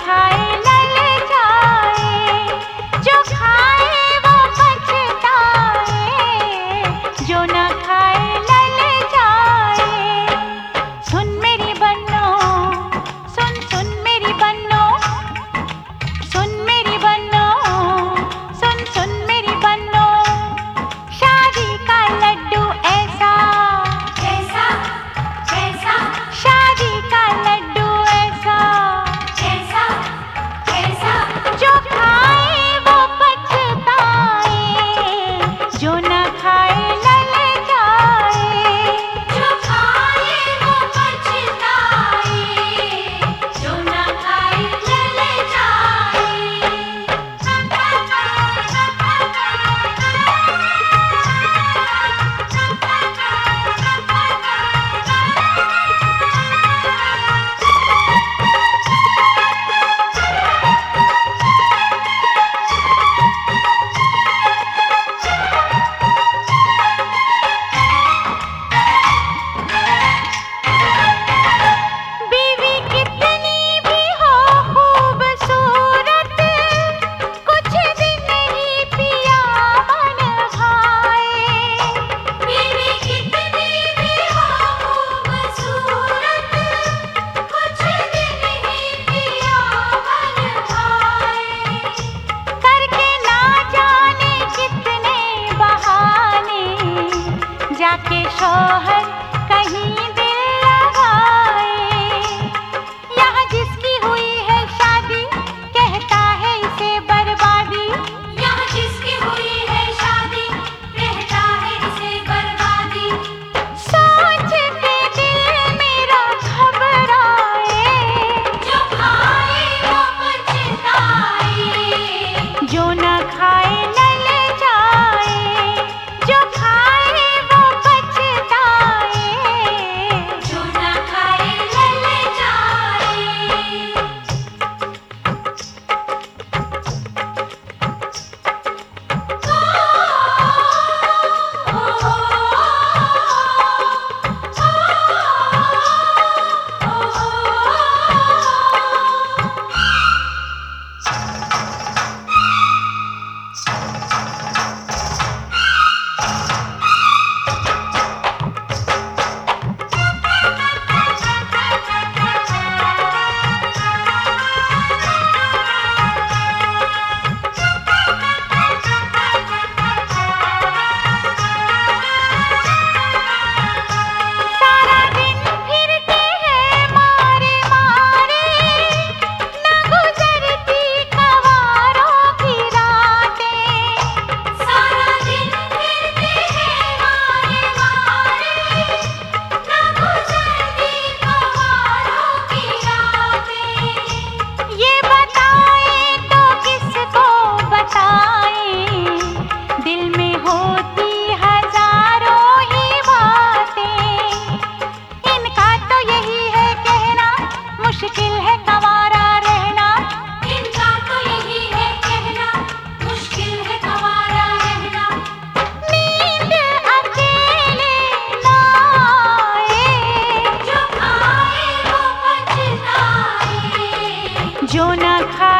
खाए ललचाए, जो खाए वो पछताए, जो न खाए ललचाए। सुन मेरी बन्नो, सुन सुन मेरी बन्नो, सुन मेरी बन्नो, सुन सुन मेरी बन्नो। शादी का लड्डू ऐसा कैसा कैसा शादी का लड्डू ऐसा कैसा कैसा जो खाए वो पछताए, जो न खाए ललचाए। जो खाए वो पछताए, जो न खाए बीवी कितनी भी हो खूबसूरत, कुछ दिन ही पिया मन भाए। बीवी कितनी भी हो खूबसूरत, कुछ दिन ही पिया मन भाए। करके ना जाने कितने बहाने, जाके शौहर कहीं दिल लगाए। यहाँ जिसकी हुई है शादी, कहता है इसे बर्बादी। यहाँ जिसकी हुई है शादी, कहता है इसे बर्बादी। सोच के दिल मेरा घबराए, जो खाए वो पछताए, जो न खाए ललचाए, जो खाए वो पछताए। जो न खाए ललचाए। सारा दिन फिरते हैं मारे मारे, न गुजरती कवारों की रातें। सारा दिन फिरते हैं मारे मारे, न गुजरती कवारों की रातें। ये बताए तो किसको बताएं, दिल में होती हजारों ही बातें। इनका तो यही है कहना, मुश्किल है कंवारा रहना। इनका तो यही है कहना, मुश्किल है कंवारा रहना। नींद अकेले ना आए, जो खाए वो पछताए, जो न खाए